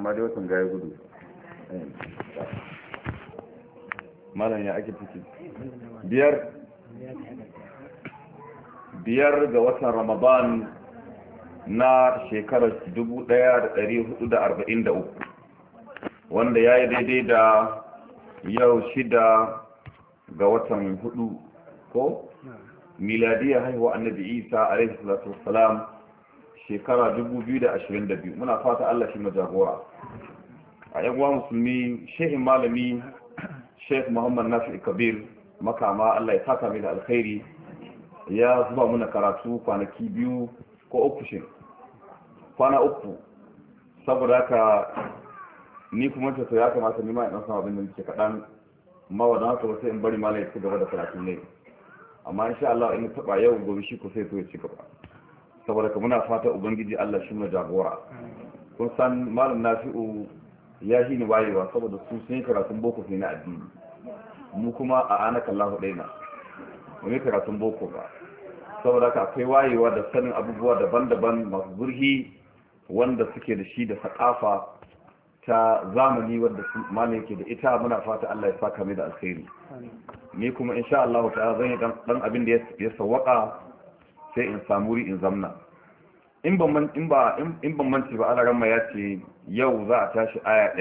amma dai watan gaya gudu malam ya ake ciki biyar ga watan Ramadan na shekarar 1443 wanda ya yi daidai da yau 6 ga watan 4 ko miladiyar haihuwa annabi Isa alaihi salatu wassalam shekara 2022 muna fata Allah shi majagora a yan uwa musulmi shehin malami Sheikh Muhammad Nafi Kabir makama Allah ya saka mai da alkhairi ya zuba muna karatu kwanaki 2 ko 3 kwana 3 saboda haka ni kuma ta ya kamata ni ma in san abin da nake kadan amma wadan haka sai in bari malai ya ci gaba da karatu ne amma insha Allah in taba yau gobe shi ko sai to ya ci gaba saboda ka muna fata ubangiji Allah shi mu jagora kun san malam Nafi'u ya shi ni wayewa saboda su sun karatun boko ne na addini mu kuma a anaka Allahu daina mu ne karatun boko ba saboda ka akwai wayewa da sanin abubuwa daban-daban masu zurhi wanda suke da shi da sakafa ta zamani wanda malam yake da ita muna fata Allah ya saka mai da alkhairi ni kuma insha Allah ta'ala zan yi dan abin da ya sawaka sai in samu wuri in zamna in ban manci ba Allah ramma ya ce yau za a tashi aya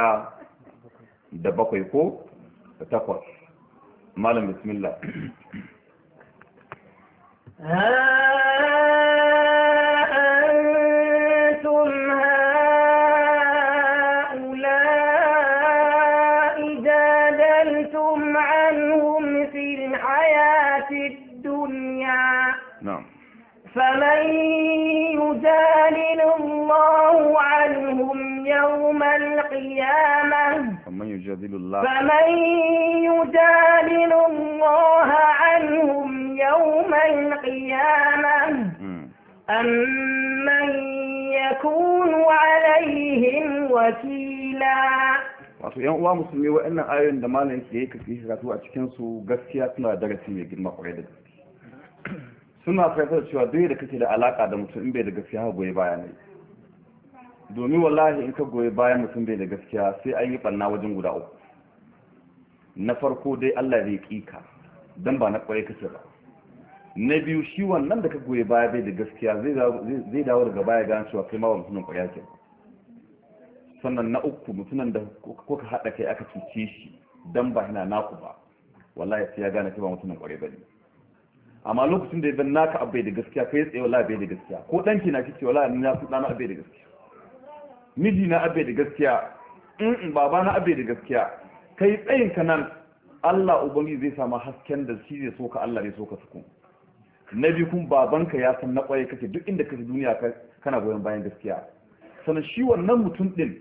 107 ko da 8 malam bismillah فمن يجادل الله عنهم يوم القيامة فمن يجادل الله عنهم يوم القيامة أمن يكون عليهم وكيلا wato yan uwa musulmi wa'annan ayoyin da malam yake kafi karatu a cikin su gaskiya suna da darasi mai girma kwarai da gaske suna fahimtar cewa duk da kake da alaka da mutum in bai da gaskiya ha goyi baya ne domin wallahi in ka goyi bayan mutum bai da gaskiya sai an yi banna wajen guda 3 na farko dai Allah zai kika dan ba na kwaye kace ba na biyu shi wannan da ka goyi baya bai da gaskiya zai dawo daga baya ga cewa kai ma ba mutumin kwaye ke sannan na 3 mutumin da kuka hada kai aka cuce shi dan ba hina naku ba wallahi sai ya gane kai ba mutumin kwaye bane amma lokacin da idan naka abai da gaskiya kai tsaye wallahi bai da gaskiya ko danki na kici wallahi ni na su dana abai da gaskiya miji na abai da gaskiya baba na abai da gaskiya kai tsayin ka nan Allah ubangi zai samu hasken da shi zai soka Allah zai soka su nabi kun babanka ya san na kwaye kake duk inda kake duniya kana goyon bayan gaskiya sanan shi wannan mutum din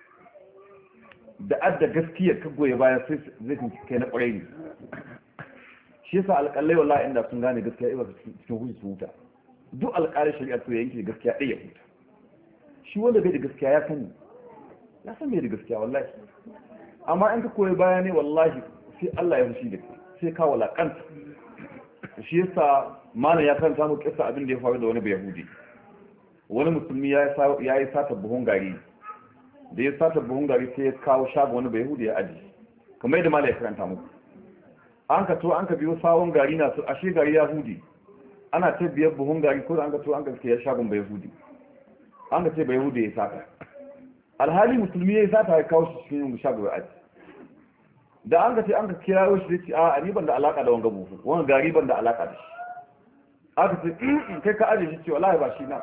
da adda gaskiya ka goye bayan sai zai kai na kwaye ne shi yasa alƙalai wallahi inda sun gane gaskiya iba cikin huji su huta duk alƙalai shari'a to yanke gaskiya ɗaya huta shi wanda bai da gaskiya ya san bai da gaskiya wallahi amma in ka koyi baya ne wallahi sai Allah ya fushi da kai sai ka walakanta shi yasa malam ya karanta mu kissa abin da ya faru da wani bayahudi wani musulmi ya yi sata buhun gari da ya sata buhun gari sai ya kawo shago wani bayahudi ya aji kamar yadda malam ya karanta muku an ka biyo sawon gari na su ashe gari ya hudi ana ta biyar buhun gari ko an ka ya shagon bai hudi an ka ce bai hudi ya sata alhali musulmi ya sata ya kawo shi cikin shagon ya aji da an ka kira shi zai ce a ni ban da alaka da wanga buhu wani gari ban da alaka da shi aka ce kai ka aje shi ce wallahi ba shi na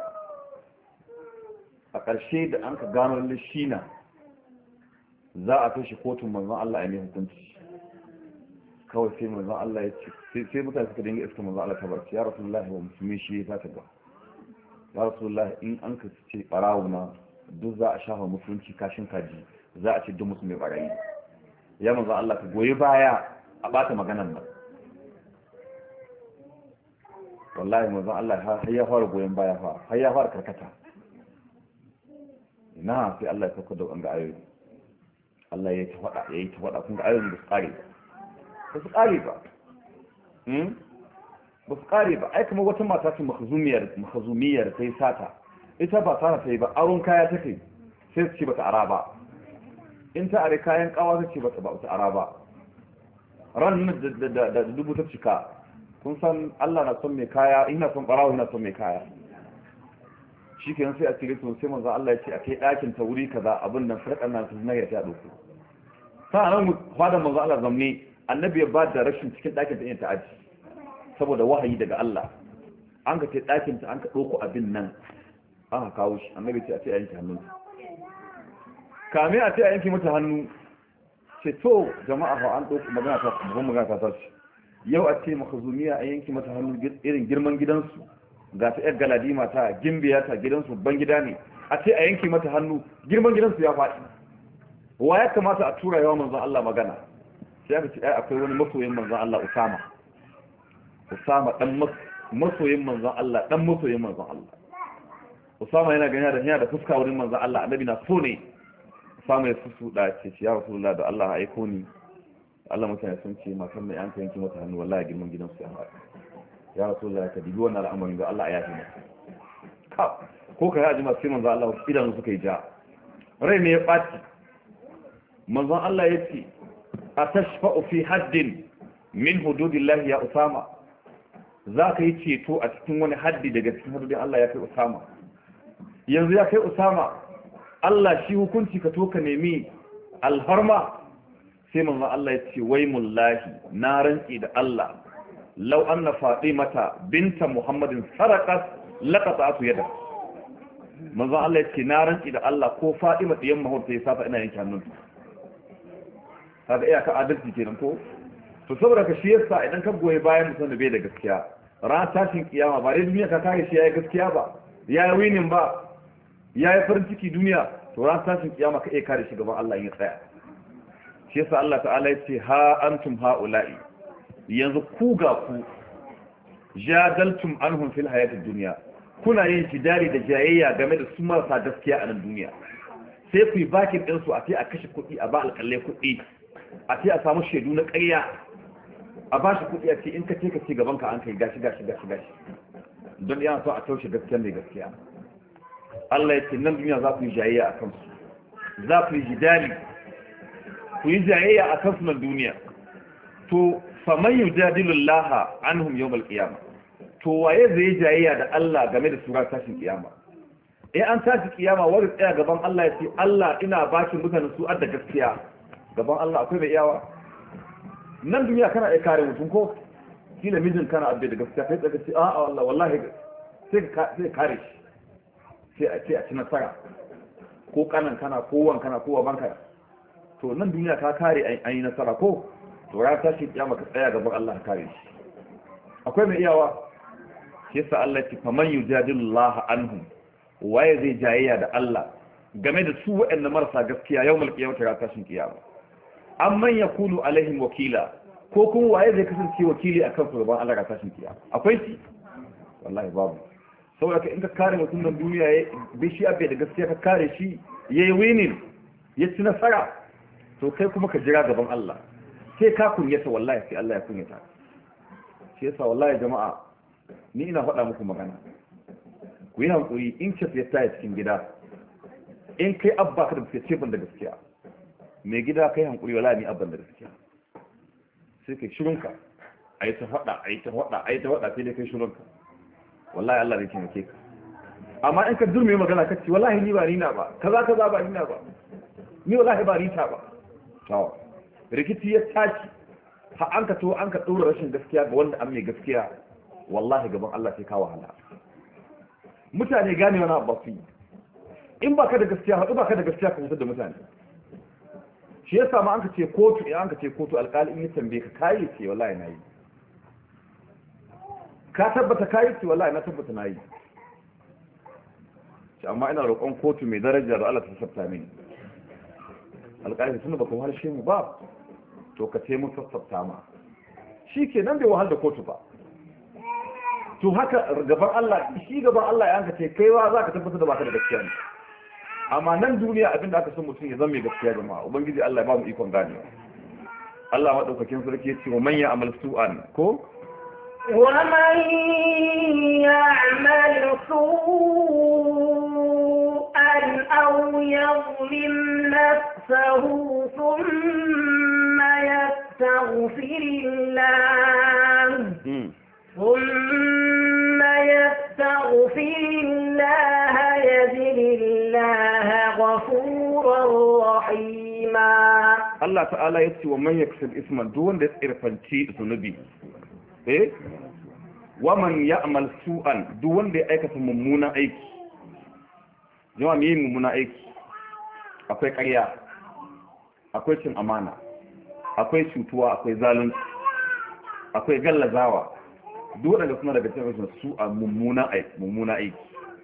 a ƙarshe da an ka gano lalle shi na za a kai shi kotun manzon Allah ya mai hukunci kawai sai manzon Allah ya ce sai mutane suka dinga iska manzon Allah ta barci ya rasulullahi wa musulmi shi ya ta ba ya rasulullahi in an ka ce barawo na duk za a shafa musulunci kashin kaji za a ce duk musulmi barayi ya manzon Allah ka goyi baya a bata maganar nan wallahi manzon Allah har ya fara goyen baya har ya fara karkata ina sai Allah ya sauka da wanga ayoyi Allah ya ta faɗa kun ga ayoyin da su ƙare ba su ƙare ba ba su ƙare ba ai kamar wata mata ce makhazumiyar ta yi sata ita ba sata ta yi ba aron kaya ta kai sai su ce bata ara ba, in ta are kayan kawa su ce bata ara ba. Ran da dubu ta cika, kun san Allah na son mai kaya, ina son barawo ina son mai kaya. Shi kenan sai a cire su sai manzo Allah ya ce a kai ɗakin ta wuri kaza abin nan sarƙan nan su na ya ta ɗauko. Sa'an fadan manzo Allah zamne annabi ya ba da rashin cikin ɗakin ta yin ta aji saboda wahayi daga Allah. An ka ce ɗakin ta an ka ɗauko abin nan an ka kawo shi annabi ce a ce a yanke hannunsa. Kame a ce a yanke mata hannu ce to jama'a fa an ɗauko magana ta tashi. Yau a ce makazumiya a yanke mata hannu irin girman gidansu ga ta yar galadima ta gimbiya ta gidansu ban gida ne a ce a yanke mata hannu girman gidansu ya faɗi. Wa ya kamata a tura yawa manzon Allah magana sai aka ce ai akwai wani masoyin manzon Allah Usama dan masoyin manzon Allah dan masoyin manzon Allah. Usama yana gani da fuska wurin manzon Allah annabi na so ne. Usama ya susu da ce ya Rasulullah da Allah ya aiko ni Allah mutane sun ce matan mai an yanke mata hannu wallahi girman gidansu ya faɗi. Ya Rasulullah ka dibi wannan al'amarin da Allah ya yafe maka. Ko ka yaji masu manzon Allah idan suka yi ja. Rai ne ya ɓaci. Manzon Allah ya ce a tashfa'u fi haddin min hududillahi ya Usama, za ka yi ceto a cikin wani haddi daga cikin hududin Allah ya kai Usama. Yanzu ya kai Usama Allah shi hukunci ka to ka nemi alharma. Sai manzon Allah ya ce wai mullahi na rantsi da Allah law anna Fatimata binta Muhammadin sarqat laqata'tu yada. Manzon Allah ya ce na rantsi da Allah ko Fatima diyan Muhammad sai sata ina yanke hannunta. Kaga iyaka adalci kenan ko to saboda ka shi yasa idan ka goye bayan mutum da bai da gaskiya ran tashin kiyama ba dai duniya ka kare shi yayi gaskiya ba yayi winin ba yayi farin ciki duniya to ran tashin kiyama ka iya kare shi gaban Allah in ya tsaya. Shi yasa Allah ta'ala ya ce ha antum haula'i yanzu ku ga ku jadaltum anhum fil hayatid dunya kuna yin jidali da jayayya game da su marasa gaskiya a nan duniya sai ku yi bakin ɗinsu a sai a kashe kuɗi a ba alƙalai kuɗi a ce a samu shaidu na ƙarya a ba shi kuɗi a ce in ka ce ka ce gaban ka an kai gashi don yana so a taushe gaskiya mai gaskiya. Allah ya ce nan duniya za ku yi jayayya a kansu, za ku yi jidali ku yi jayayya a kansu nan duniya. To faman yujadilullaha anhum yawmal qiyamah, to waye zai jayayya da Allah game da sura tashin kiyama? An tashi kiyama wani tsaya gaban Allah ya ce Allah ina bakin mutanen su adda gaskiya gaban Allah akwai mai iyawa. Nan duniya kana iya kare mutum ko kila mijin kana abbe da gaskiya kai tsaka ce a'a wallahi sai kare shi sai a ci nasara ko kanan kana ko wan kana ko baban kana to nan duniya ka kare an yi nasara ko to ra ta shi kiyama ka tsaya gaban Allah ka kare shi akwai mai iyawa. Shi yasa Allah ya ce faman yujadilullaha anhum, waye zai jayayya da Allah game da su waɗanda marasa gaskiya yawmal qiyamah ra tashin kiyama. Amman yakunu alaihim wakila, ko kuma waye zai kasance wakili akan su gaban Allah ra tashin kiyama? Akwai shi wallahi babu. Saboda in ka kare mutum nan duniya bai shi abai da gaskiya ka kare shi yayi winning ya ci nasara to kai kuma ka jira gaban Allah sai ka kunyata wallahi sai Allah ya kunyata. Shi yasa wallahi jama'a ni ina faɗa muku magana ku yi hankuri in ce ya taya cikin gida in kai abba ka da ce ban da gaskiya mai gida kai hankuri wala ni abban da gaskiya sai kai shirunka a yi ta faɗa sai dai kai shirunka wallahi Allah zai taimake ka. Amma in ka durme magana ka ce wallahi ni ba ni na ba kaza ba ni na ba ni wallahi ba ni ta ba to rikici ya tashi ha an ka ɗora rashin gaskiya ga wanda an mai gaskiya wallahi gaban Allah sai ka wahala. Mutane gane wani abu su yi in ba ka da gaskiya haɗu ba ka da gaskiya ka hutar da mutane. Shi yasa ma an ka ce kotu alƙali in ya tambaye ka kayi ce wallahi na yi, ka tabbata kayi ce wallahi na tabbata na yi. Amma ina roƙon kotu mai daraja da Allah ta sassafta mini. Alƙali tunda ba ka wahalshe mu ba to ka ce mun sassafta ma shi ke nan bai wahal da kotu ba. To haka gaban Allah ya hanka ce kaiwa za ka tabbatar da baka da gaskiya ne. Amma nan duniya abinda aka son mutum ya zama mai gaskiya jama'a ubangiji Allah ya ba mu ikon gane. Allah madaukakin sarki ya ce wa man ya'mal su'an ko wa man ya'mal su'an أو يظلم نفسه ثم يستغفر الله يجد الله غفورا رحيما. Allah ta'ala ya ce wa man yaksib isman duk wanda ya tsirfanci zunubi wa man ya'mal su'an duk wanda ya aikata mummunan aiki. Jama'a me mummunan aiki? Akwai ƙarya, akwai cin amana, akwai cutuwa, akwai zalunci, akwai gallazawa. Duk wanda suna daga cikin su'a mummunan aiki.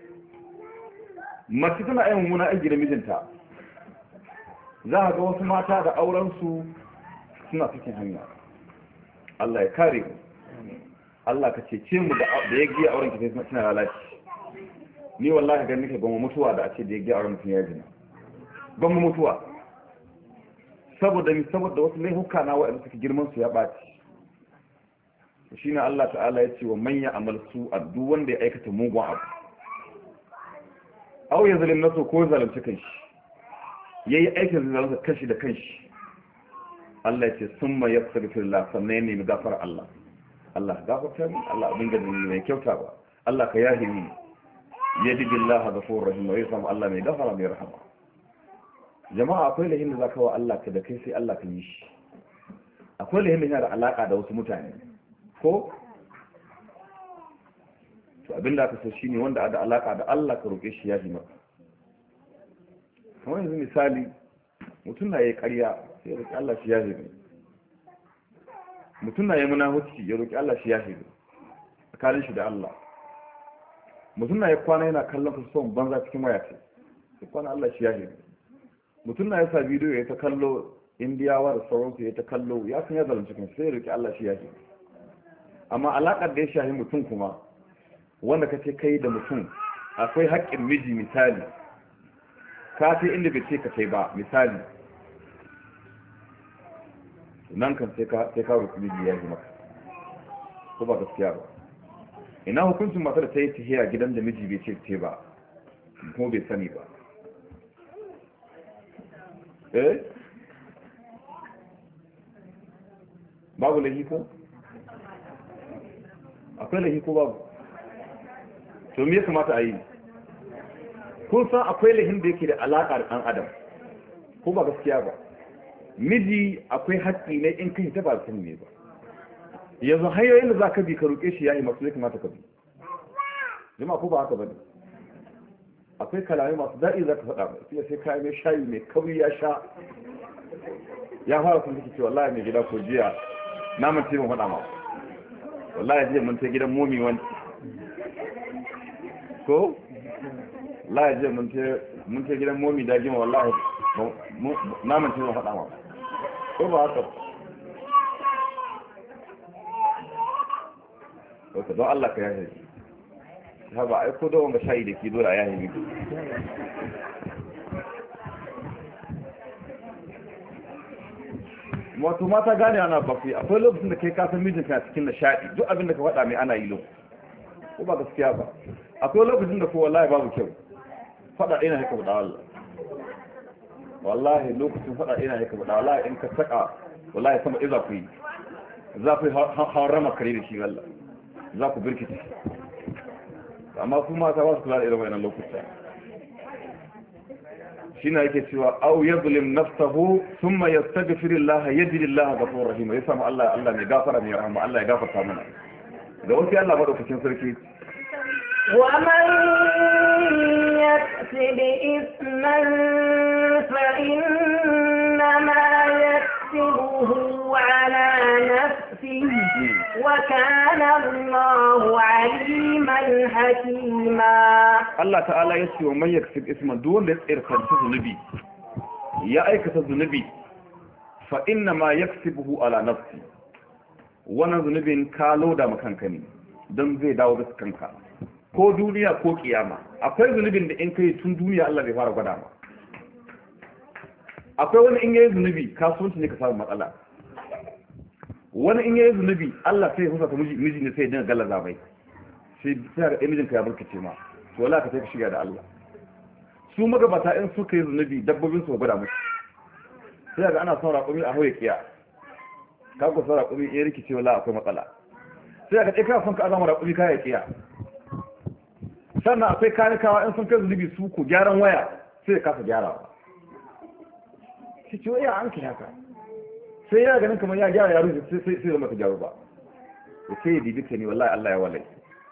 Mace tana yin mummunan aiki da mijinta. Za a ga wasu mata da aurensu suna cikin hanya. Allah ya kare mu. Allah ka cece mu da ya giya auren ki sai suna lalaci. Ni wallahi ganin nake goma mutuwa da a ce da ya giya auren mutum ya jina. Goma mutuwa. Saboda wasu laifuka na waɗanda suke girman su ya ɓaci. Shine Allah ta'ala ya ce wa man ya'mal su'a duk wanda ya aikata mugun abu. Aw ya zalim nasu ko zalunci kanshi. Yayi aikin zalunta kanshi da kanshi. Allah ya ce summa yastaghfirullah sannan ya nemi gafara Allah. Allah gafarta ni, Allah abin gani mai kyauta ba. Allah ka yahi ni. Yadillahi ghafurur rahim wa yasam Allah mai gafara mai rahama. Jama'a akwai lahin da zaka wa Allah ka da kai sai Allah ka yi shi. Akwai lahin da yana da alaka da wasu mutane. Ko to abinda aka so shine wanda da alaka da Allah ka roke shi yahi maka. Kamar yanzu misali mutum na yi ƙarya sai ya roki Allah shi yahi mai. Mutum na yi munafici ya roki Allah shi yahi mai. Tsakanin shi da Allah. Mutum na yi kwana yana kallon son banza cikin waya ce. Sai kwana Allah shi yahi mai. Mutum na yi sa bidiyo ya ta kallo Indiyawa da sauransu ya ta kallo ya san ya zalunci kan sai ya roki Allah shi yahi mai. Amma alaƙar da ya shahi mutum kuma wanda ka ce kai da mutum akwai haƙƙin miji misali ka ce inda bai ce ka kai ba misali nan kan sai ka roƙi miji ya yi maka ko ba gaskiya ba. Ina hukuncin matar da ta yi tahiya gidan da miji bai ce ta ba kuma bai sani ba babu lahi ko? Akwai lahi ko babu? To me ya kamata a yi? Kun san akwai lahin da yake da alaƙa da ɗan adam ko ba gaskiya ba. Miji akwai haƙƙi ne in kai ta ba san ne ba. Yanzu hanyoyin da za ka bi ka roƙe shi yayi masu ya kamata ka bi. Jama'a ko ba haka ba ne. Akwai kalamai masu daɗi za ka faɗa mai sai kayan mai shayi mai kauri ya sha ya fara sun ce wallahi mai gida ko jiya na mace mun faɗa ma. Wallahi jiya mun ta gidan momi wani ko wallahi jiya mun ta gidan momi da gima wallahi na mace mun faɗa ma ko ba haka ko don Allah ka yaje ha ba ai ko da wanga shayi da ke dole a yaje miki wato mata gane ana bafi akwai lokacin da kai kasan mijinka cikin nishaɗi duk abin da ka faɗa mai ana yi lokacin ko ba gaskiya ba akwai lokacin da ko wallahi babu kyau faɗa ɗaya na haka faɗa Allah wallahi lokacin faɗa ɗaya na haka faɗa wallahi in ka saka wallahi sama iza ku yi za ku yi harama kare da shi wallah za ku birkita amma su mata ba su kula da irin wannan lokuta shine yake cewa aw yadhlim nafsahu thumma yastaghfirullah yajidillah ghafurur rahim ya samu Allah mai gafara mai rahama Allah ya gafarta mana da wasu Allah madaukakin sarki wa man yaksib isman fa inna ma yaksibuhu ala nafsihi wa kana Allahu aliman hakima. Allah ta'ala ya ce wa man yaksib isman duk wanda ya tsirkanta zunubi ya aikata zunubi fa inna ma yaksibuhu ala nafsi wannan zunubin ka loda makanka ne don zai dawo da kanka ko duniya ko kiyama. Akwai zunubin da in kai tun duniya Allah bai fara gwada ma. Akwai wani in yayi zunubi kasuwanci ne ka samu matsala. Wani in yayi zunubi Allah sai ya husa ta miji ne sai ya dinga gallaza mai sai ga mijinka ya burkace ma to wala ka sai ka shiga da Allah. su magabata in suka yi zunubi dabbobin su gwada musu sai ga ana son raƙumi a hoye kiya ka ku son raƙumi in rikice wala akwai matsala sai ga kana son ka azama raƙumi kaya kiya sannan akwai kanikawa in sun kai zunubi su ku gyaran waya sai ka kasa gyarawa shi ce ya an ki haka sai ya ganin kamar ya gyara yaro sai zama ta gyaru ba sai ya dibi ne wallahi Allah ya walai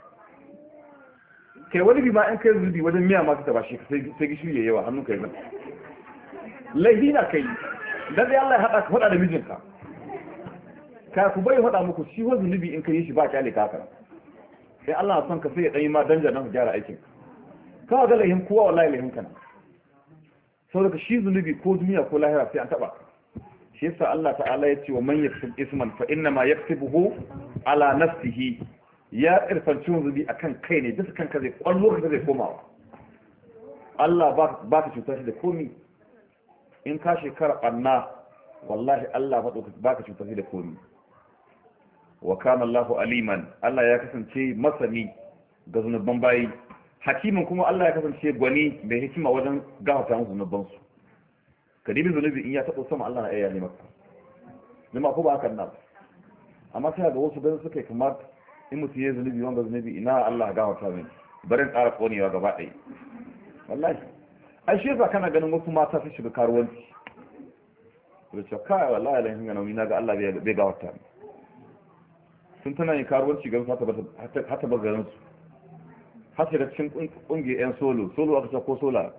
kai wani bi ma in kai zubi wajen miya masu taba shi sai gishiri ya yawa hannun kai zan laifi na kai dan dai Allah ya hada ka hada da mijinka ka ku bai hada muku shi wani zunubi in kai shi ba kyale ka haka sai Allah ya son ka sai ya dai ma danja nan ka gyara aikin ka ga laihin kowa wallahi laihin kana saboda shi zunubi ko duniya ko lahira sai an taba shi yasa Allah ta'ala ya ce wa man yaksib isman fa inna ma yaktibuhu ala nafsihi ya irfanci zunubi akan kai ne bisa kanka zai kwallo ka zai komawa Allah ba ka cutar shi da komi in ka shekara ɓanna wallahi Allah ba ka cutar shi da komi wa kana Allahu aliman Allah ya kasance masani ga zunuban bayi hakimin kuma Allah ya kasance gwani mai hikima wajen gafarta musu zunubansu kadibin zunubi in ya taɓo sama Allah na iya ne maka zama ko ba hakan nan amma sai ga wasu ganin suka yi kamar in mutum ya zunubi wanda zunubi ina Allah gafarta min barin ƙara ƙonewa gaba ɗaya wallahi ai shi yasa kana ganin wasu mata su shiga karuwanci to ce kai wallahi lahin ga nauni naga Allah bai gafarta min sun tana yin karuwanci ga hata ba garin su har da cikin kungiyar yan solo aka ce ko sola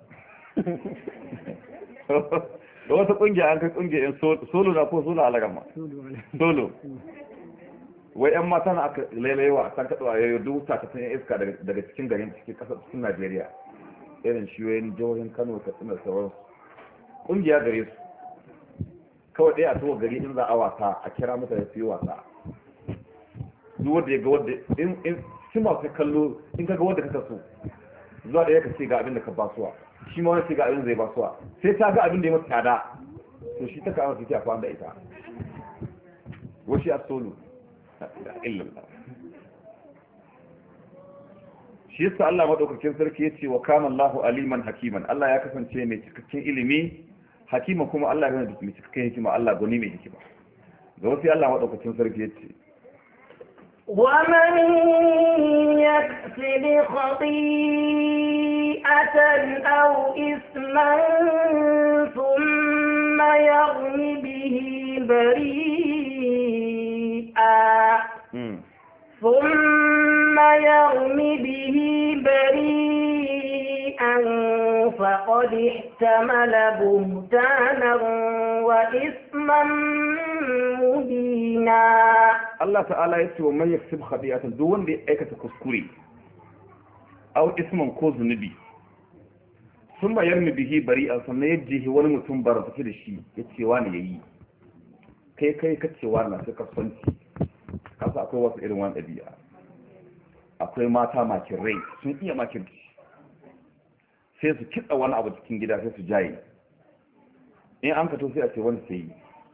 da wata kungiya an kai kungiyar yan solo na ko sola alagama solo wai yan mata na aka lailayewa a san kaɗuwa ya yi duta ta sanya iska daga cikin garin cikin ƙasar cikin Najeriya irin shiyoyin jihohin Kano Katsina da sauransu kungiya gare su kawai ɗaya a tuwa gari in za a wasa a kira mutane su yi wasa duk wanda ya ga wanda in shi masu kallo in ka ga wanda ka so zuwa da ya ka ce ga abin da ka basuwa shi ma wani ce ga abin zai basuwa sai ta ga abin da ya mata tsada to shi ta kama su ke akwai da ita wasu a solo illallah shi yasa Allah madaukakin sarki yace wa kana Allahu aliman hakiman Allah ya kasance mai cikakken ilimi hakima kuma Allah yana da mai cikakken hikima Allah goni mai hikima ga wasu Allah madaukakin sarki yace ومن يكسب خطيئة أو إثما ثم يرم به بريئا فقد احتمل بهتانا وإثما مبينا Allah ta'ala ya ce wa man yaksib khati'atan duk wanda ya aikata kuskure aw isman ko zunubi sun bayar mi bihi bari'an sannan ya jihi wani mutum bara tafi da shi ya ce wani yayi kai ka ce wani sai ka sanci kasa akwai wasu irin wani ɗabi'a akwai mata makin rai sun iya makin sai su kitsa wani abu cikin gida sai su jaye in an kato sai a ce wani sai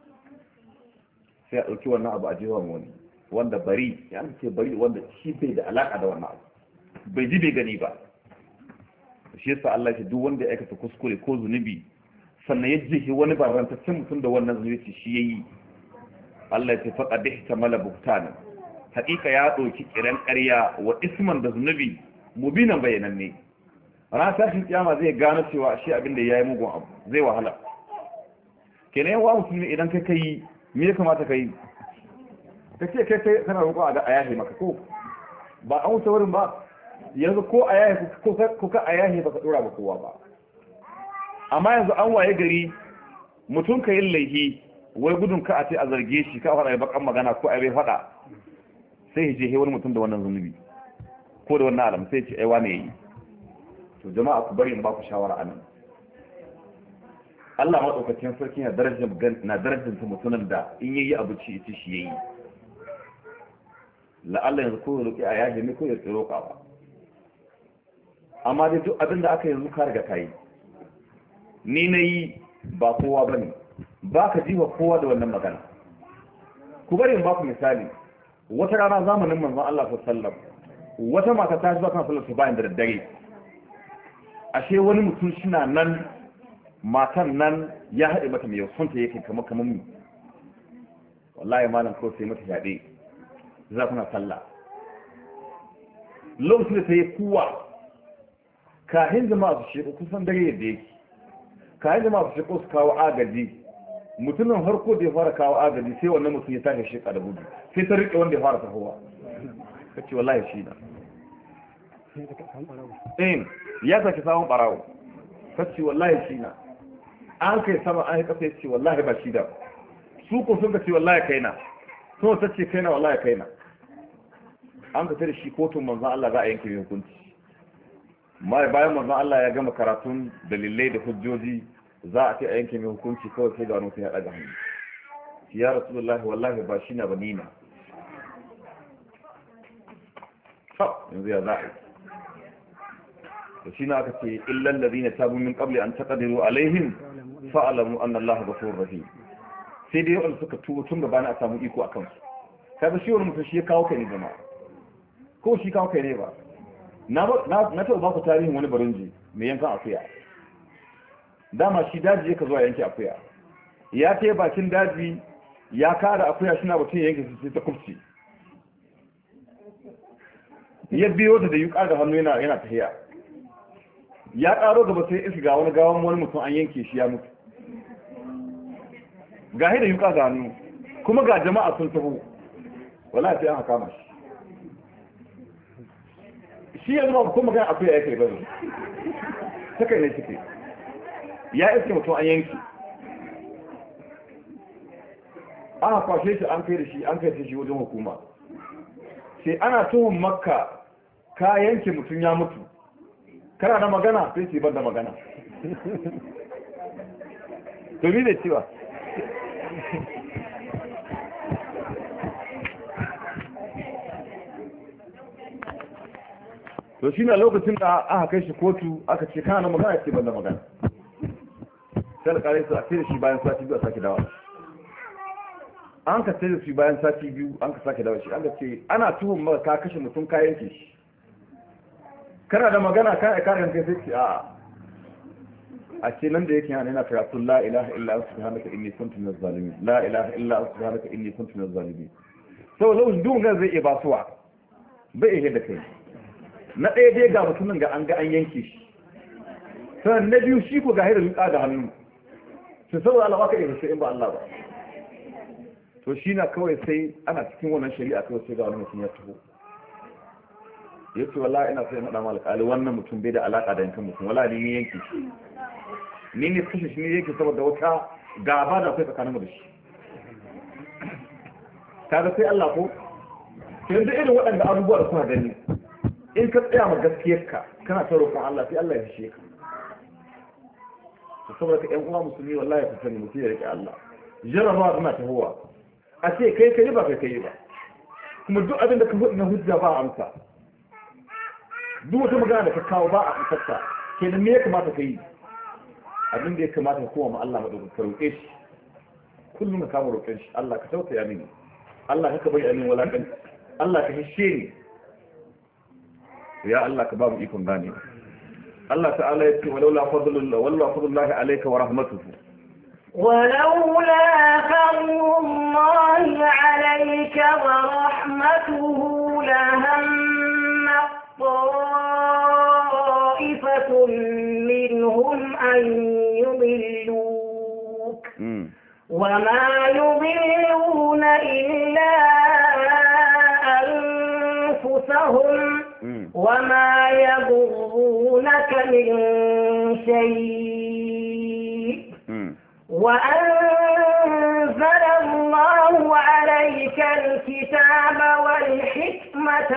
a ɗauki wannan abu a jihar wani wanda bari ya ce bari wanda shi bai da alaƙa da wannan abu bai ji bai gani ba shi yasa Allah ya duk wanda ya aikata kuskure ko zunubi sannan ya jihi wani barantaccen mutum da wannan zunubi shi yayi Allah ya ce faqad ihtamala buhtanan haƙiƙa ya ɗauki kiran ƙarya wa isman da zunubi mubinan bayananne ran tashin kiyama zai gano cewa shi abin da yayi mugun abu zai wahala kenan wa musulmi idan kai me ya kamata kai kace kai kana roƙo a ga ayahi maka ko ba an wuce wurin ba yanzu ko ayahi ko ka ayahi baka dora ba kowa ba amma yanzu an waye gari mutum ka yin laifi wai gudun ka a ce a zarge shi ka fara bakan magana ko ai bai fada sai je he wani mutum da wannan zunubi ko da wannan alam sai ce ai wane yayi to jama'a ku bari in ba ku shawara anan Allah madaukakin sarki na darajar mutumin da in yayi abu ci ita shi yayi la'alla yanzu ko roƙi a yaji ne ko ya tsiro ka ba amma dai duk abin da aka yanzu ka riga kai ni nayi ba kowa bane ba ka jiwa kowa da wannan magana ku bari in ba ku misali wata rana zamanin manzon Allah sallallahu alaihi wasallam wata mata ta zuwa kan sallar bayan da daddare ashe wani mutum shina nan matan nan ya haɗe mata mai sonta yake kamar mu wallahi malam kawai sai mata yaɗe za kuna sallah lokacin da ta yi kuwa kahin jama'a su sheko kusan dare yadda yake kahin jama'a su sheko su kawo agaji mutumin harko da ya fara kawo agaji sai wannan mutum ya tashi sheka da gudu sai ta riƙe wanda ya fara tahowa ka ce wallahi shi na ya sake samun ɓarawo ka ce wallahi shi na an kai sama an yi ƙasa ya ce wallahi ba shi da su ko sun ka ce wallahi kai na so ta ce kai na wallahi kai na an ka tare shi kotun manzan Allah za a yanke mai hukunci bayan manzan Allah ya gama karatun dalilai da hujjoji za a ce a yanke mai hukunci kawai sai ga wani mutum ya ɗaga hannu ya rasulullahi wallahi ba shi na ba ni na yanzu ya za a yi da shi na aka ce illan da zina tabu min qabli an taqdiru alaihim fa'alamu anna Allah ghafurur rahim sai dai wanda suka tuba tun da bana a samu iko akan su kaga shi wani mutum shi ya kawo kai ne jama'a ko shi kawo kai ne ba na taɓa ba ku tarihin wani barunji mai yankan akuya dama shi daji yake zuwa yanke akuya ya ce bakin daji ya kada akuya shi na batun yanke su sai ta kufci ya biyo ta da yuka da hannu yana tahiya ya karo gaba sai iska ga wani gawan wani mutum an yanke shi ya mutu ga da yuka ga hannu kuma ga jama'a sun taho wala sai an kama shi yanzu ba kuma magana akuya ya kai bane take ne take ya iske mutum an yanke aka kwashe shi an kai da shi wajen hukuma sai ana tuhun makka ka yanke mutum ya mutu kana da magana sai ce ban da magana to ni da cewa to shi na lokacin da aka kai shi kotu aka ce kana da magana ce ban da magana sai alƙalai su a ce da shi bayan sati biyu a sake dawa an ka sai da shi bayan sati biyu an ka sake dawa shi an ka ce ana tuhun maka ka kashe mutum ka yanke shi kana da magana ka aika kan kai sai ce a ce nan da yake yana karatu la ilaha illa anta subhanaka inni kuntu minaz zalimin la ilaha illa anta subhanaka inni kuntu minaz zalimin sau lokacin duk ga zai iya basuwa bai iya da kai na ɗaya dai ga mutumin ga an yanke shi sannan na biyu shi ko ga hira luka da hannu su saboda Allah baka iya sai in ba Allah ba to shi na kawai sai ana cikin wannan shari'a kawai sai ga wani mutum ya taho ya ce wallahi ina sai naɗa alƙali wannan mutum bai da alaƙa da yankan mutum wallahi ni yanke shi ni ne kashe shi ne yake saboda wata gaba da kai tsakanin mu da shi kaga sai Allah ko sai da irin waɗanda abubuwa da kuma gani in ka tsaya ma gaskiyarka kana ta roƙon Allah sai Allah ya fishe ka to saboda ka ƴan uwa musulmi wallahi ku sani mutum ya rike Allah jarabawa tana tahowa a ce kai ba kai ba kuma duk abin da ka hudu na hujja ba a amsa duk wata magana da ka kawo ba a amsarta kenan me ya kamata ka yi abin da ya kamata ka koma ma Allah madaukakin ka roƙe shi kullum ka kama roƙen shi Allah ka tausaya mini Allah ka bai amin walakan Allah ka hishe ni ya Allah ka ba mu ikon gane Allah ta'ala ya ce walaula fadlullahi alayka wa rahmatuhu ولولا فضل الله عليك ورحمته لهم طائفة منهم أن يضلوك وما يضلون إلا أنفسهم وما يضرونك من شيء وأنزل الله عليك الكتاب والحكمة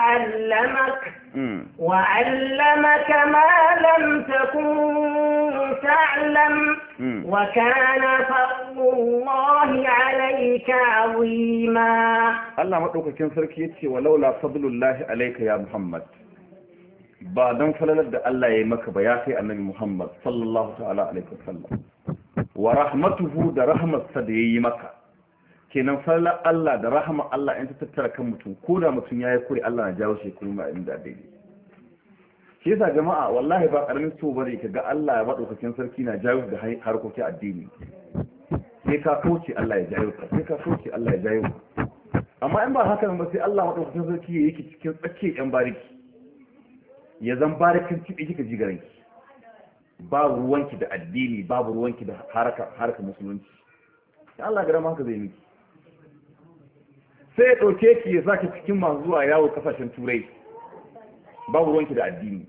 وعلمك ما لم تكن تعلم وكان فضل الله عليك عظيما الله مدوكاكين sarki yace walaula fadlullahi alayka ya Muhammad ba dan falalar da Allah yayi maka ba ya kai annabi Muhammad sallallahu ta'ala alaihi wasallam wa rahmatuhu da rahmatsa da yayi maka kenan falalar Allah da rahma Allah in ta tattara kan mutum ko da mutum yayi kuri Allah na jawo shi kuma inda daidai shi yasa jama'a wallahi ba karamin so bane ka ga Allah ya madaukakin sarki na jawo da harkokin addini sai ka kauce Allah ya jawo ka sai ka kauce Allah ya jawo ka amma in ba haka ba sai Allah madaukakin sarki ya yake cikin tsakiyar yan bariki ya zan barikin tibi kika ji garin ki babu ruwanki da addini babu ruwanki da harka musulunci sai Allah ga haka zai miki sai ya dauke ki ya saki cikin masu zuwa yawo kasashen turai babu ruwanki da addini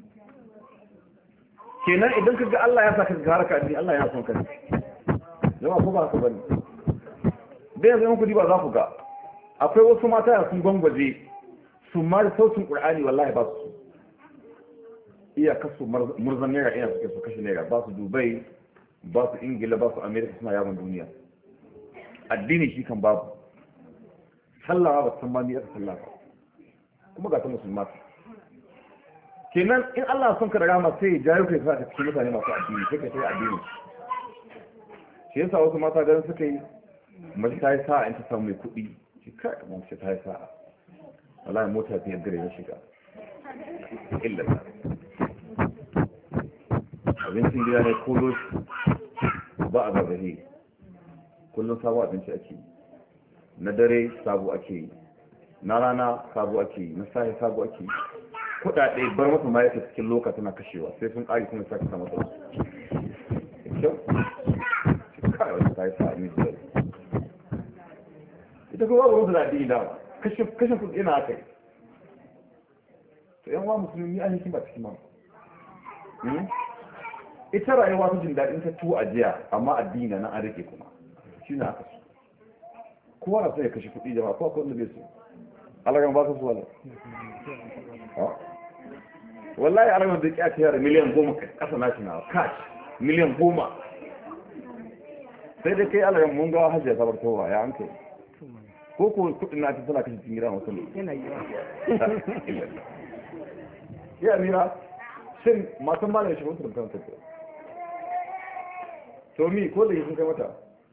kenan idan ka ga Allah ya saka ga harka addini Allah ya son ka ne jama'a ko ba ku bane da yanzu ku ba za ku ga akwai wasu mata sun gwangwaje su ma da sautin Qur'ani wallahi ba su iya kasu murzan naira ina suke su kashe naira ba su Dubai ba su Ingila ba su America suna yawon duniya addini shi kan babu sallah ba san ma ni aka sallah kuma ga ta musulma kenan in Allah son ka da rahama sai ya jayo kai sa ka cikin mutane masu addini sai ka sai addini shi yasa wasu mata ganin suka yi mace ta yi sa'a in ta samu mai kuɗi shi kai mace ta yi sa'a wallahi mota ta yadda ya shiga illa ta abincin gida ne kullum ba a gargahe kullum sabo abinci ake yi na dare sabo ake yi na rana sabo ake yi na sahi sabo ake yi kudade bar masa ma yake cikin lokacin na kashewa sai sun kare kuma saka sama da kyau kai wata ta yi sa'a ne da ita kuma ba wata daɗi da kashin kudi ina aka yi to yan wa musulmi an yi ba cikin mamu ita rayuwa ta jin daɗin ta tuwo a jiya amma addini na an rike kuma shi na aka so kowa na sai ya kashe kuɗi jama'a kowa kawai da bai so alagan ba ka so wala wallahi alagan da ya ce yara miliyan 10 kasa na shi na cash miliyan 10 sai dai kai alagan mun ga hajjiya sabar towa ya an kai ko kuɗin na ta tana kashe cikin gida masu ne yana yi ya mira shin matan ba ne shi mutu da kan tafiya to mi ko da sun kai mata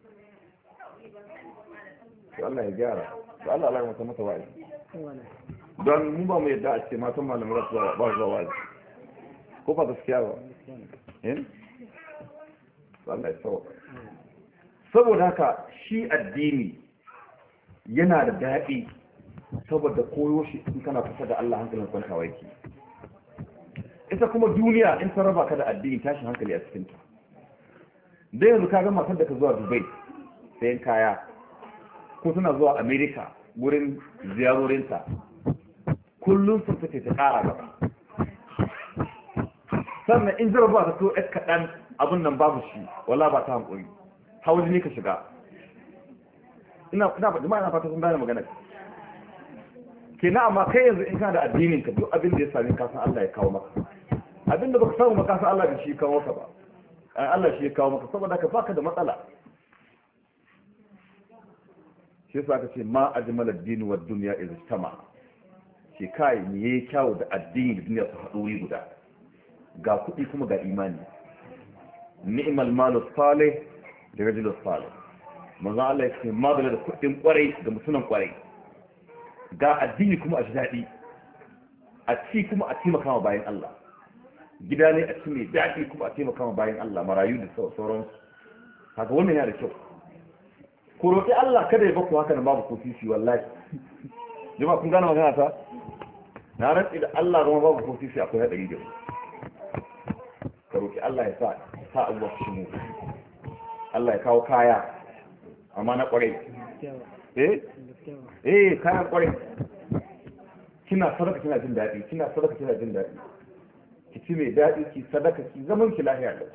to Allah ya gyara to Allah ya mata mata wa'azi don mu ba mu yadda a ce matan malamai ba su wa'azi ko ba gaskiya ba eh Allah ya sauka saboda haka shi addini yana da daɗi saboda koyo shi in kana kusa da Allah hankalin kwantawa yake ita kuma duniya in ta raba ka da addini tashin hankali a cikinta dai yanzu ka ga matar da ka zuwa Dubai sayan kaya ko suna zuwa America wurin ziyarorinta kullum sun fice ta ƙara gaba sannan in jaraba ta so ɗan kaɗan abin nan babu shi wala ba ta hankuri hawa ne ka shiga ina fata sun gane magana kenan amma kai yanzu in kana da addinin ka duk abin da ya sami ka san Allah ya kawo maka abin da baka samu maka san Allah da shi kawo maka ba Allah shi ya kawo maka saboda ka baka da matsala shi yasa aka ce ma ajmal ad-din wa ad-dunya idh istama shi kai ne yayi kyawu da addini da duniya su haɗu wuri guda ga kuɗi kuma ga imani ni'mal malu salih da rajulus salih manzo Allah ya ce madalla da kuɗin kwarai da mutunan kwarai ga addini kuma a ji daɗi a ci kuma a taimaka ma bayan Allah gida ne a ci mai daɗi kuma a taimaka ma bayan Allah marayu da sauransu haka wannan yana da kyau ko roƙi Allah kada ya baku haka nan babu ko sisi wallahi jama'a kun gane magana ta na rantsi da Allah zama babu ko sisi akwai haɗari da ka roƙi Allah ya sa abubuwa su shimu Allah ya kawo kaya amma na ƙwarai kayan ƙwarai kina sadaka kina jin daɗi kina sadaka kina jin daɗi ki ci mai daɗi ki sadaka ki zaman ki lahiya da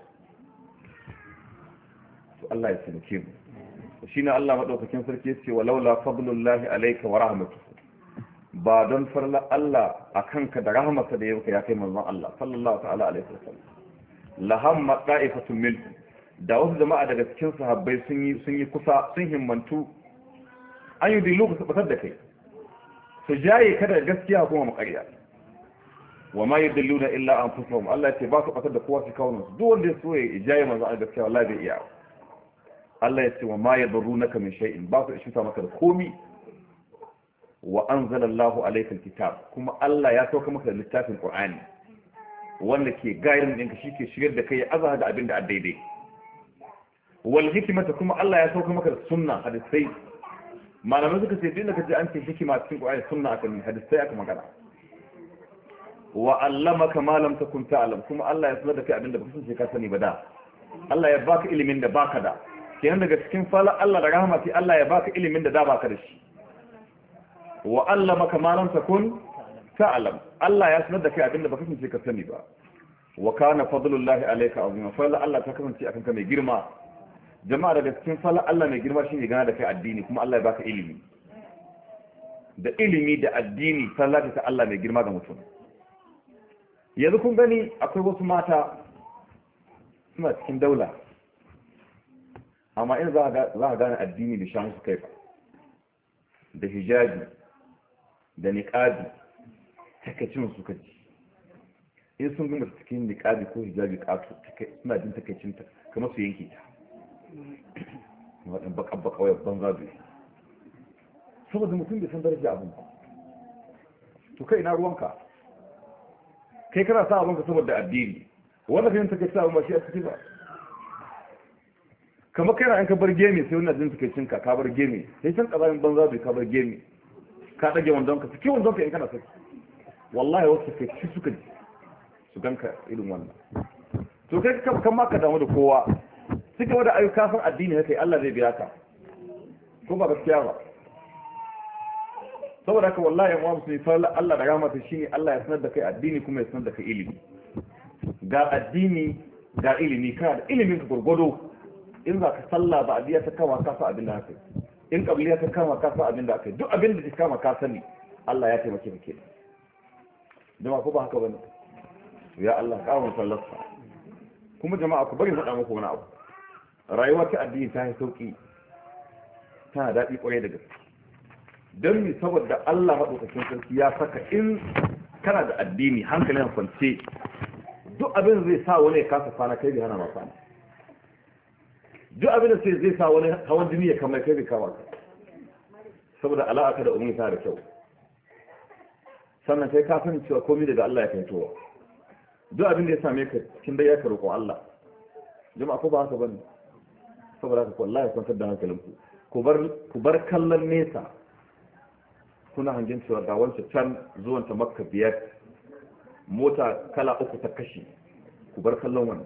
to Allah ya tsinke mu shine Allah madaukakin sarki yace walaula fadlullahi alayka wa rahmatuhu ba don farla Allah akanka da rahmatsa da yake ya kai manzon Allah sallallahu ta'ala alaihi wasallam lahamma da'ifatun min da wasu jama'a daga cikin sahabbai sun yi kusa sun himmantu an yi dilu ku tabbatar da kai su jaye kada gaskiya kuma maƙarya wa ma yadilluna illa anfusuhum Allah ya ce ba su tabbatar da kowa su kawo su duk wanda ya so ya jaye manzo a gaskiya wallahi bai iya Allah ya ce wa ma yadurunaka min shay'in ba su ishuta maka da komi wa anzala Allahu alayka alkitab kuma Allah ya sauka maka da littafin Qur'ani wanda ke gairin ɗinka shi ke shigar da kai ya azaha da abin da a daidai wal hikimata kuma Allah ya sauka maka da sunna hadisai malamai suka ce duk da kaje an ce hikima cikin Qur'ani sunna aka ne hadisai aka magana wa allamaka ma lam takun ta'lam kuma Allah ya sanar da kai abin da baka san ka sani ba da Allah ya baka ilimin da baka da kenan daga cikin fala Allah da rahama sai Allah ya baka ilimin da baka da shi wa allamaka ma lam takun ta'lam Allah ya sanar da kai abin da baka san ka sani ba wa kana fadlullahi alayka azima fala Allah ta kasance akan ka mai girma jama'a daga cikin fala Allah mai girma shine gana da kai addini kuma Allah ya baka ilimi da ilimi da addini fala ta Allah mai girma ga mutum yanzu kun gani akwai wasu mata suna cikin daula amma in za a gane addini da shan su kai ba da hijabi da niqabi takacin su kaji in sun gama cikin niqabi ko hijabi kato suna jin takacin ta kamar su yanke ta waɗanda baka wayar banza biyu saboda mutum bai san daraja abin ba to kai ina ruwanka kai kana sa abinka saboda addini wanda kai take sa abin ba shi a ciki ba kamar kai na an ka bar gemi sai wannan jin take cinka ka bar gemi sai san kazamin banza bai ka bar gemi ka dage wandon ka saki wandon ka in kana saki wallahi wasu kai shi suka ji su ganka irin wannan to kai kan ma ka damu da kowa suka wada ayyuka san addini haka Allah zai biya ka ko ba gaskiya ba saboda haka wallahi yan uwa musulmi fa Allah da rahmatu shine Allah ya sanar da kai addini kuma ya sanar da kai ilimi ga addini ga ilimi ka da ilimin ka gurgudo in za ka sallah ba adiya ta kama ka sa abin da haka in qabliya ta kama ka sa abin da haka duk abin da ta kama ka sani Allah ya taimake ka kenan jama'a ko ba haka bane ya Allah ka mu sallata kuma jama'a ku bari faɗa muku wani abu rayuwa ta addini ta yi sauki tana daɗi ƙwarai da gaske don mi saboda Allah maɗaukakin sarki ya saka in kana da addini hankalin kwance duk abin zai sa wani ya kasa kwana kai bai hana ma kwana duk abin da sai zai sa wani hawan jini ya kamar kai bai kama ka saboda alaƙa da umarni ta da kyau sannan kai ka sani cewa komai daga Allah ya fahimtowa duk abin da ya same ka cikin dai ya ka roƙo Allah jama'a ko ba haka bane saboda haka wallahi kwantar da hankalinku ku bar kallon nesa kuna hangen cewa ga wancan can zuwan ta makka biyar mota kala uku ta kashe ku bar kallon wannan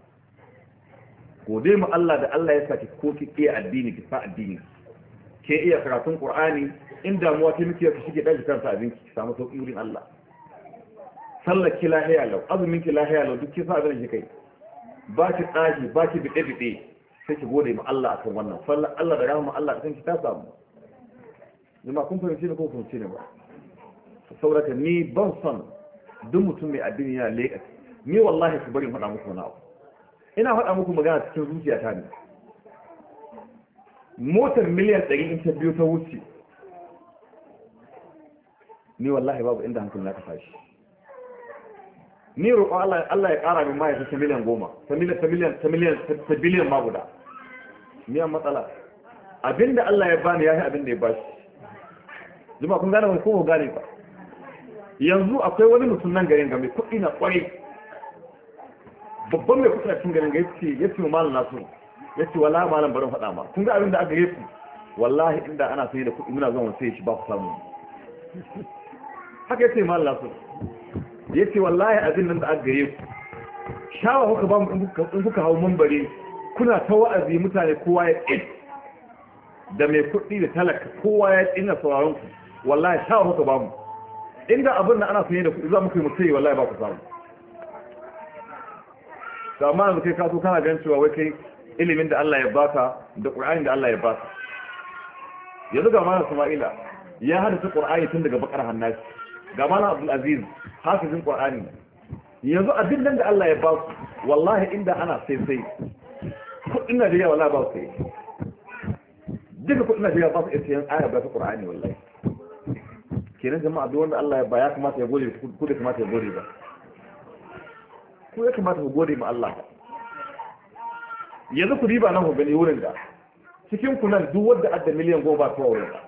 gode mu Allah da Allah ya saki ko ki iya addini ki sa addini ke iya karatun Qur'ani in damuwa ta miki ka shige daji kansa abinki ki samu sauki wurin Allah sallar ki lahiya lau azumin ki lahiya lau duk ki sa abin ki kai ba ki tsaji ba ki bide bide sai ki gode mu Allah akan wannan sallar Allah da rahama Allah kan ki ta samu zama kun fahimci ne ko fahimci ne ba saboda ni ban son duk mutum mai addini yana leƙa ni wallahi ku bari faɗa muku wani abu ina faɗa muku magana cikin zuciyata ne motar miliyan 100 in ta biyo ta wuce ni wallahi babu inda hankali na ka tashi ni roƙon Allah ya ƙara min mai ta miliyan 10 ta biliyan ma guda ni an matsala abinda Allah ya bani yayi abinda ya bashi jama'a kun gane ko gane ba yanzu akwai wani mutum nan garin game kuɗi na ƙwarai babban mai kuɗi a cikin garin ga yace malam nasu yace wallahi malam barin faɗa ma kun ga abin da aka yi wallahi inda ana sai da kuɗi muna zuwa sai shi ba ku samu haka yace malam nasu yace wallahi abin nan da aka yi ku shawa kuka ba mu in kuka hawo mambare kuna ta wa'azi mutane kowa ya ƙi da mai kuɗi da talaka kowa ya ƙi na sauraron ku wallahi shawa kuka ba mu inda abin da ana sanye da kuɗi za mu kai mutai wallahi ba ku samu to amma yanzu kai ka so kana gan cewa wai kai ilimin da Allah ya baka da Qur'ani da Allah ya baka yanzu ga malam Sama'ila ya haddace Qur'ani tun daga bakar hannashi ga malam Abdul Aziz hafizin Qur'ani yanzu abin nan da Allah ya ba su wallahi inda ana sai kuɗin Najeriya wallahi ba su sai duka kuɗin Najeriya ba su iya sayan aya ba ta Qur'ani wallahi kenan jama'a duk wanda Allah ya ba ya kamata ya gode ku da kamata ya gode ba ku ya kamata ku gode ma Allah yanzu ku riba nan ku gani wurin da cikin ku nan duk wanda adda miliyan 10 ba ta wurin da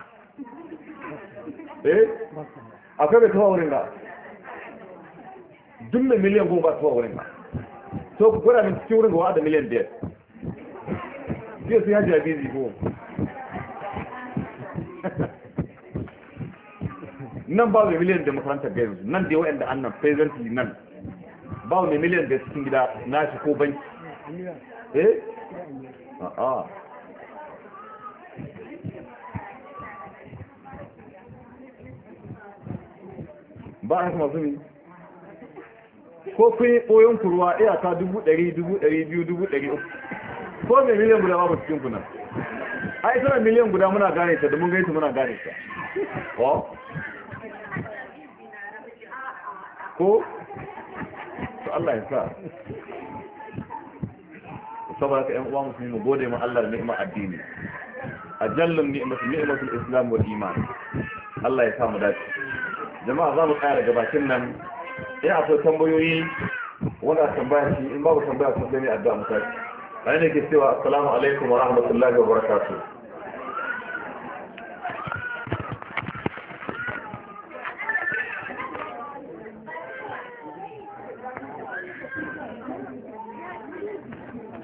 akwai bai ta wurin da duk mai miliyan 10 ba su wurin ba to ku gwada min cikin wurin ga da miliyan 5 biyu sai haji abizi ko nan ba mai miliyan da makarantar da yanzu nan dai wa'anda annan presently nan ba mai miliyan da cikin gida na shi ko banki a'a ba a kuma zumi ko kun yi ɓoyon kuruwa iyaka 100,000 200,000 300,000 ko mai miliyan guda babu cikin kunan ai tana miliyan guda muna gane ta da mun gaita muna gane ta ko to Allah ya sa saboda ka ƴan uwa musulmi mu gode ma Allah da ni'imar addini ajallun ni'matul islam wal iman Allah ya sa mu dace jama'a za mu tsaya daga bakin nan in akwai tambayoyi wanda tambaya shi in babu tambaya sun gani addu'a mutane ne ke cewa assalamu alaikum wa rahmatullahi wa barakatuh